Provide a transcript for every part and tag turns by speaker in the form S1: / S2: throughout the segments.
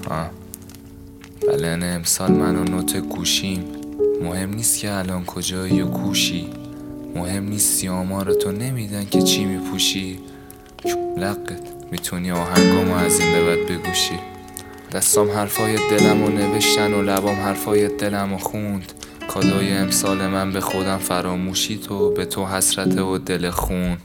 S1: بله امسال من و نوت گوشیم. مهم نیست که الان کجایی و کوشی، مهم نیست آمار تو نمیدن که چی میپوشی. لقت میتونی آهنگامو از این به بعد بگوشی. دستام حرفای دلمو نوشتن و لبام حرفای دلمو خوند. کادوی امسال من به خودم فراموشی، تو به تو حسرت و دل خون.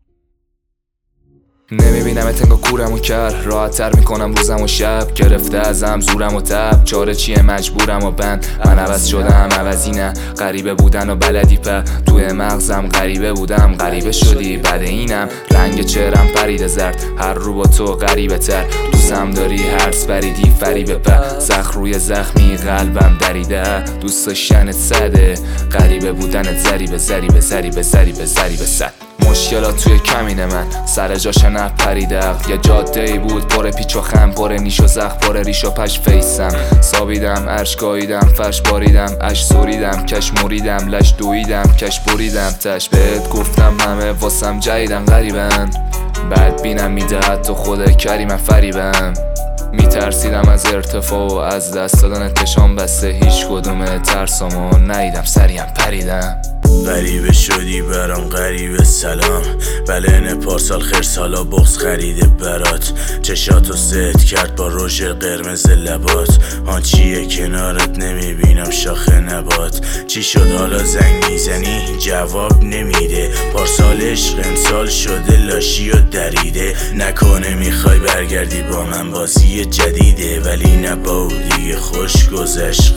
S1: نمیبینمت انگار کورمو کرد، راحت تر میکنم روزم و شب. گرفته ازم زورم و تب، چاره چیه مجبورم و بند. من عوض شدم عوضی نه، غریبه بودن و بلدی په. توی مغزم غریبه بودم، غریبه شدی بعد اینم. رنگ چهرم پریده زرد، هر رو با تو غریبه تر. دوستم داری هرس بریدی فریبه په. زخم روی زخمی قلبم دریده، دوست داشتنت سده، غریبه بودنت ضریبه ضریبه ضریبه ضریبه ضریبه صد. مشکلات توی کمین من سر جاش نپریده. یه جاده ای بود پر پیچ و خم، پر نیش و زخم، پر ریش و پش فیسم. سابیدم عرش گاییدم، فرش باریدم، اش سوریدم، کش موریدم، لش دویدم، کش بریدم تش. بهت گفتم همه واسم جدیدن غریبن، بعد بینم میدهد تو خود کریمم فریبم. میترسیدم از ارتفاع و از دست دادن تشام، بسته هیچ کدوم ترسامو ندیدم، سریم پریدم.
S2: غریبه شدی برام غریبه سلام، بله پارسال خیر سالا بغض خریده برات. چشاتو ست کرد با رژ قرمز لبات، آن چیه کنارت نمیبینم شاخه نبات. چی شد حالا زنگ میزنی جواب نمیده، پارسال عشق امسال شده لاشی و دریده. نکنه میخوای برگردی با من بازی جدیده، ولی نبا دیگه خوش گذشت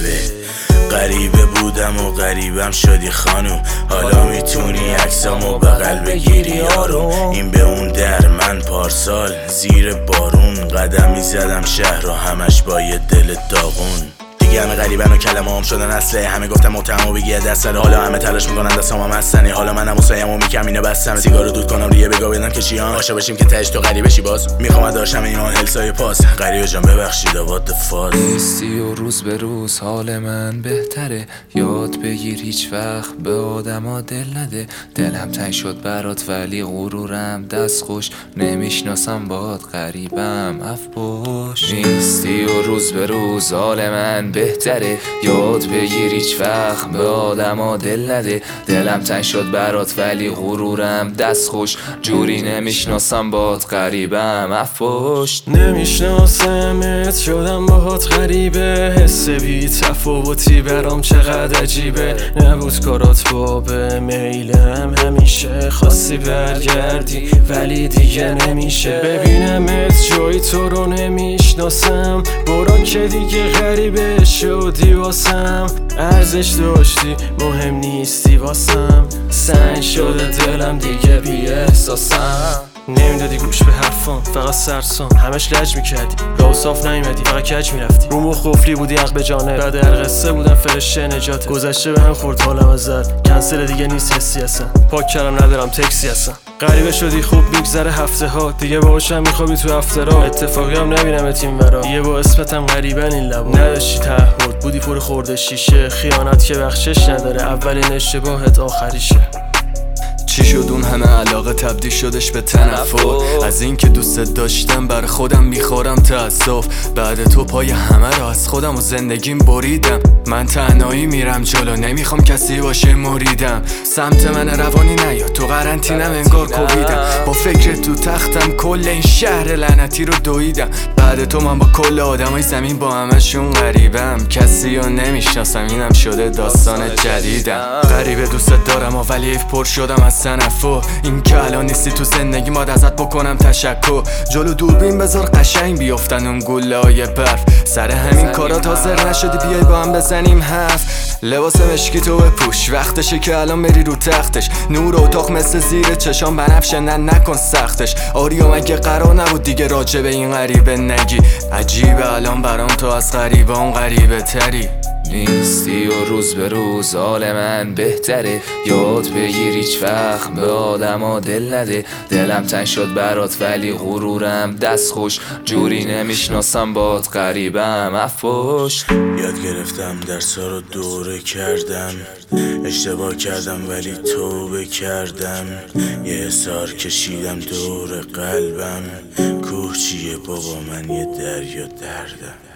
S2: غریبه بودم و غریبم شدی خانوم. حالا میتونی عکسامو بغل بگیری آروم. این به اون در من پارسال زیر بارون، قدم میزدم شهر و همش با یه دل داغون. دیگه همه غریبن و کلمه هم شدن اصله، همه گفتم متهم و بگی دست سره. حالا همه تلاش میکنن دستام هم هستنی، حالا منم و سایم و میکم اینو بستم. سیگارو دود کنم ریه بگا بدم که چیان عاشق بشیم که تهش تو غریبه شی باز. میخوام داشتم ایمان هلسای پاس، غریبه جان ببخشید آباد فاز.
S1: نیستی و روز به روز حال من بهتره، یاد بگیر هیچ وقت به آدما دل نده. دلم تنگ شد برات ولی غرورم دست خوش، نمیشناسم باد غریبم اف پشت. نیستی و روز به روز حال من بهتره، یاد بگیر هیچ وقت به آدما دل نده. دلم تنگ شد برات ولی غرورم دست خوش، جوری نمیشناسم باد غریبم اف پشت.
S3: نمیشناسمت شدم باهات غریبه، حس بی تفاوتی برام چقدر عجیبه. نبود کارات باب میلم همیشه، خواستی برگردی ولی دیگه نمیشه. ببینمت جایی تو رو نمیشناسم، برو که دیگه غریبه شدی واسم. ارزش داشتی مهم نیستی واسم، سنگ شده دلم دیگه بی احساسم. نمیدادی گوش به حرفام فقط سرسام، همش لج میکردی راه صاف نیومدی فقط کج میرفتی. رو مخ قفلی بودی حق به جانب، بعد هر قصه بودم فرشته نجاته. گذشته به هم خورد حالم ازت، کنسل دیگه نیست حسی اصلا، پاک کردم ندارم تکسی اصلا. غریبه شدی خوب میگذره هفته ها، دیگه باهاشم میخوابی تو افترا. اتفاقی هم نبینمت این ورا، دیگه با اسمتم غریبن این لبا. نداشتی تعهد بودی پر خورده شیشه، خیانت که بخشش نداره، اولین اشتباهت آخریشه.
S4: چی شد اون همه علاقه تبدیل شدش به تنفر؟ از این که دوست داشتم بر خودم میخورم تأسف. بعد تو پای همه رو از خودم و زندگیم بریدم. من تنهایی میرم جلو، نمیخوام کسی باشه مریدم. سمت من روانی نیا، تو قرنطینم انگار کوبیدم. با فکر تو تختم کل این شهر لعنتی رو دویدم. بعد تو من با کل آدمای زمین با همشون غریبم، کسی رو نمیشناسم اینم شده داستان جدیدم. غریبه دوست دارم و ولی پر شدم از تنفر. این که الان نیستی تو زندگی ماد ازت بکنم تشکر. جلو دوربین بذار قشنگ بیافتن اون گله های برف. سر همین کارات حاضر نشدی بیای با هم بزنیم حرف. لباس مشکی تو بپوش، وقتشه که الان بری رو تختش. نور اتاق مثل زیر چشام بنفشه، نکن سختش. آریا مگه قرار نبود دیگه راجع به این غریبه نگی؟ عجیبه الان برام تو از غریبان غریبه تری.
S1: نیستی و روز به روز حال من بهتره. یاد بگیر هیچ وقت به آدما دل نده. دلم تنگ شد برات ولی غرورم دست خوش. جوری نمیشناسم باد غریبم افوش.
S2: یاد گرفتم درسا رو دوره کردم، اشتباه کردم ولی توبه کردم. یه حصار کشیدم دور قلبم، کوه چیه بابا من یه دریا دردم.